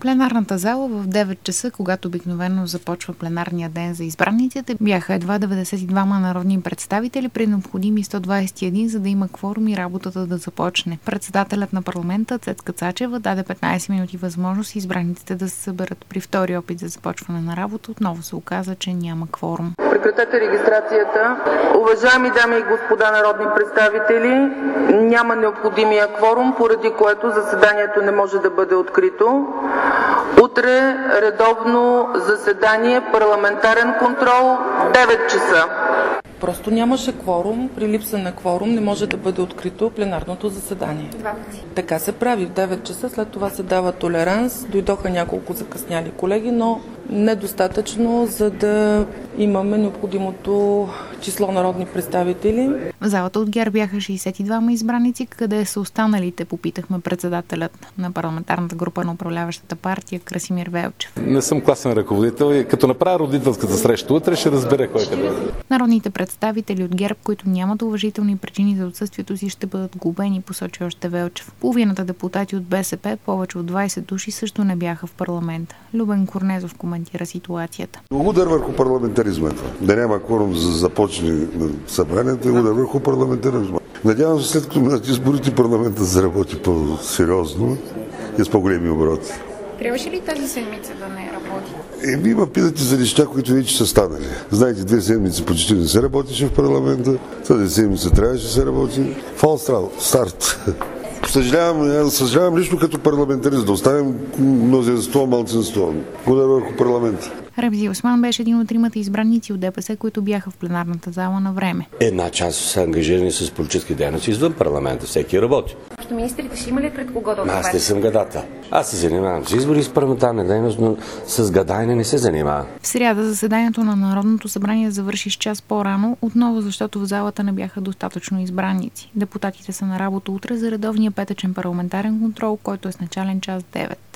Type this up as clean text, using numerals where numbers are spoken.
Пленарната зала в 9 часа, когато обикновено започва пленарния ден за избраниците, бяха едва 92 народни представители при необходими 121, за да има кворум и работата да започне. Председателят на парламента Цецка Цачева даде 15 минути възможност избраниците да се съберат. При втори опит за започване на работа отново се оказа, че няма кворум. Прекратете регистрацията. Уважаеми дами и господа народни представители, няма необходимия кворум, поради което заседанието не може да бъде открито. Утре редовно заседание, парламентарен контрол, 9 часа. Просто нямаше кворум. При липса на кворум не може да бъде открито пленарното заседание. Така се прави в 9 часа, след това се дава толеранс. Дойдоха няколко закъсняли колеги, но недостатъчно, за да имаме необходимото число народни представители. В залата от ГЕРБ бяха 62 избраници. Къде са останалите, попитахме председателят на парламентарната група на управляващата партия Красимир Велчев. Не съм класен ръководител и като направя родителската среща утре, ще разбере кой къде. Народните представители от ГЕРБ, които нямат уважителни причини за отсъствието си, ще бъдат глобени, посочи още Велчев. Половината депутати от БСП, повече от 20 души, също не бяха в парламента. Любен Корнезов коментира ситуацията. Удар върху парламентаризма. Да няма кворум за започне на събранието, удар върху парламентаризма. Надявам се, след като минат изборите, парламентът да заработи по-сериозно и с по-големи обороти. Трябваше ли тази седмица да не работи? Има питате за неща, които вече са станали. Знаете, 2 седмици почти не се работеше в парламента, тази седмица трябваше да се работи. Фалс старт. Съжалявам лично като парламентарист да оставим мнозинство, малцинство. Удар върху парламента. Ремзи Осман беше един от тримата избраници от ДПС, които бяха в пленарната зала на време. Една част са ангажирани с политически дейности извън парламента. Всеки работи. Министрите ще има ли пред кого да отговарят? Аз не съм гадател. Аз се занимавам с избори с парламентарна дейност, но с гадайне не се занимавам. В сряда заседанието на Народното събрание завърши с час по-рано, отново защото в залата не бяха достатъчно избраници. Депутатите са на работа утре за редовния петъчен парламентарен контрол, който е с начален час 9.